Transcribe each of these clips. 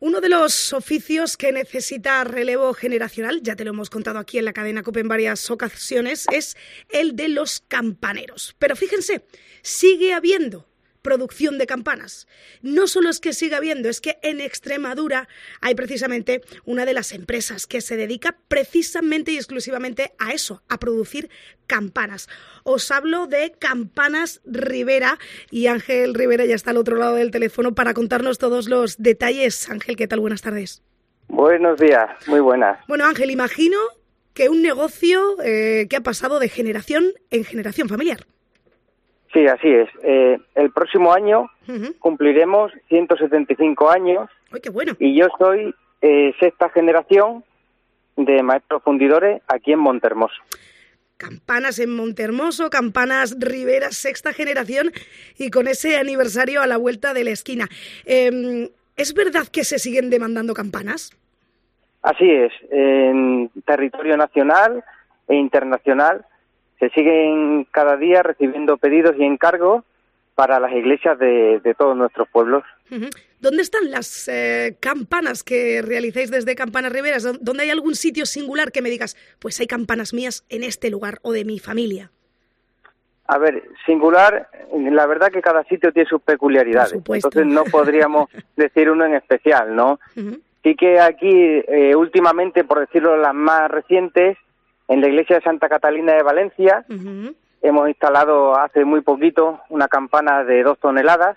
Uno de los oficios que necesita relevo generacional, ya te lo hemos contado aquí en la cadena COPE en varias ocasiones, es el de los campaneros. Pero fíjense, sigue habiendo producción de campanas. No solo es que siga habiendo, es que en Extremadura hay precisamente una de las empresas que se dedica precisamente y exclusivamente a eso, a producir campanas. Os hablo de Campanas Rivera y Ángel Rivera ya está al otro lado del teléfono para contarnos todos los detalles. Ángel, ¿qué tal? Buenas tardes. Buenos días, muy buenas. Bueno, Ángel, imagino que un negocio que ha pasado de generación en generación familiar. Sí, así es. El próximo año cumpliremos 175 años. ¡Ay, qué bueno! Y yo soy sexta generación de maestros fundidores aquí en Montehermoso. Campanas en Montehermoso, Campanas Rivera, sexta generación y con ese aniversario a la vuelta de la esquina. ¿Es verdad que se siguen demandando campanas? Así es. En territorio nacional e internacional se siguen cada día recibiendo pedidos y encargos para las iglesias de todos nuestros pueblos. ¿Dónde están las campanas que realizáis desde Campanas Riveras? ¿Dónde hay algún sitio singular que me digas, pues hay campanas mías en este lugar o de mi familia? A ver, singular, la verdad que cada sitio tiene sus peculiaridades. Entonces no podríamos decir uno en especial, ¿no? Sí que aquí, últimamente, por decirlo las más recientes, en la iglesia de Santa Catalina de Valencia, hemos instalado hace muy poquito una campana de 2 toneladas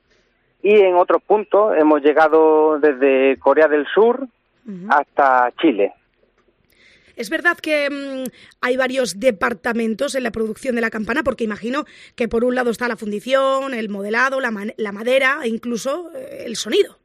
y en otros puntos hemos llegado desde Corea del Sur hasta Chile. ¿Es verdad que hay varios departamentos en la producción de la campana? Porque imagino que por un lado está la fundición, el modelado, la madera e incluso el sonido.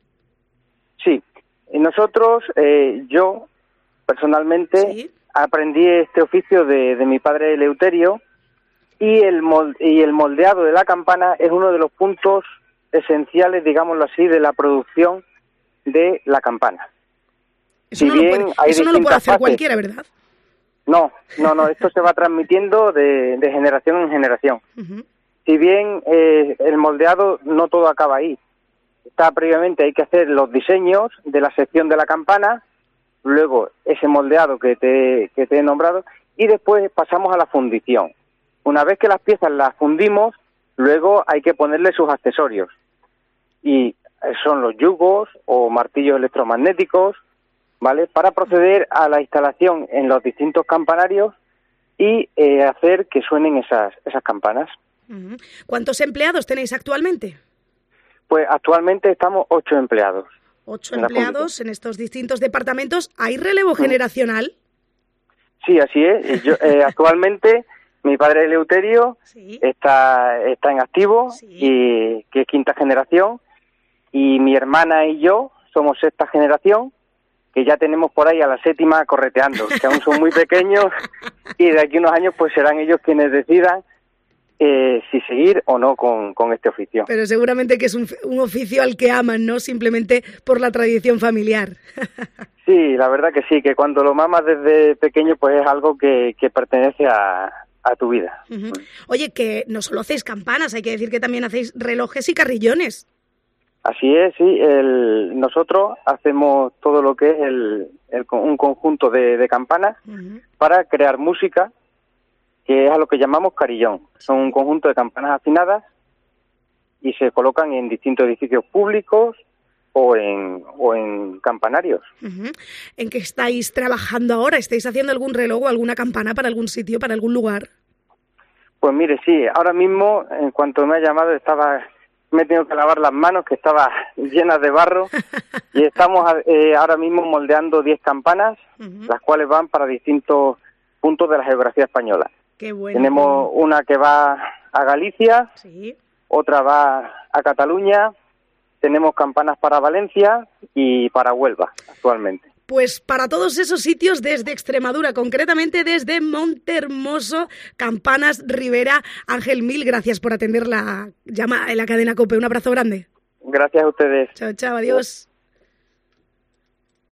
Sí, nosotros, yo personalmente... ¿Sí? Aprendí este oficio de mi padre Eleuterio y el moldeado de la campana es uno de los puntos esenciales, digámoslo así, de la producción de la campana. Eso no lo puede hacer cualquiera, ¿verdad? No, esto se va transmitiendo de generación en generación. Si bien el moldeado no todo acaba ahí. Previamente hay que hacer los diseños de la sección de la campana, luego ese moldeado que te he nombrado, y después pasamos a la fundición. Una vez que las piezas las fundimos, luego hay que ponerle sus accesorios, y son los yugos o martillos electromagnéticos, ¿vale?, para proceder a la instalación en los distintos campanarios y hacer que suenen esas campanas. ¿Cuántos empleados tenéis actualmente? Pues actualmente estamos 8 empleados. 8 empleados en estos distintos departamentos. ¿Hay relevo generacional? Sí, así es. Actualmente mi padre Eleuterio está en activo, y que es quinta generación, y mi hermana y yo somos sexta generación, que ya tenemos por ahí a la séptima correteando, que aún son muy pequeños, y de aquí a unos años pues serán ellos quienes decidan si seguir o no con este oficio. Pero seguramente que es un oficio al que aman, ¿no? Simplemente por la tradición familiar. Sí, la verdad que sí, que cuando lo mamas desde pequeño pues es algo que pertenece a tu vida. Oye, que no solo hacéis campanas, hay que decir que también hacéis relojes y carrillones. Así es, sí. Nosotros hacemos todo lo que es un conjunto de campanas para crear música, que es a lo que llamamos carillón. Son un conjunto de campanas afinadas y se colocan en distintos edificios públicos o en campanarios. ¿En qué estáis trabajando ahora? ¿Estáis haciendo algún reloj o alguna campana para algún sitio, para algún lugar? Pues mire, sí, ahora mismo, en cuanto me ha llamado, me he tenido que lavar las manos, que estaba llenas de barro, y estamos ahora mismo moldeando 10 campanas, las cuales van para distintos puntos de la geografía española. Qué bueno. Tenemos una que va a Galicia, otra va a Cataluña, tenemos campanas para Valencia y para Huelva actualmente. Pues para todos esos sitios desde Extremadura, concretamente desde Montehermoso, Campanas Rivera. Ángel, mil gracias por atender la llamada en la cadena COPE. Un abrazo grande. Gracias a ustedes. Chao, chao, adiós.